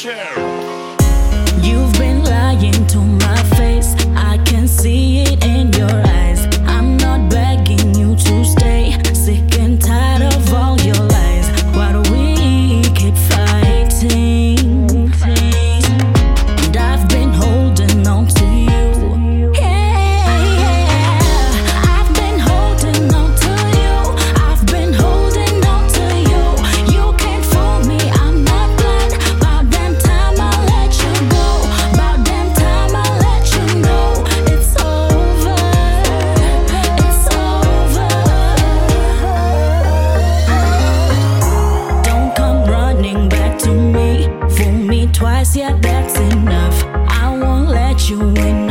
You've been lying to my face. I can see it in your eyes. I'm not begging you to stay. Sick and tired of all your lies. Why do we keep fighting? And I've been holding on to you. Yeah, I've been holding on to you. I've been holding on to you. You can't fool me, I'm not blind. About damn time I let you go. About damn time I let you know it's over. It's over. Don't come running back to me. Fool me twice, yeah, that's enough. I won't let you in.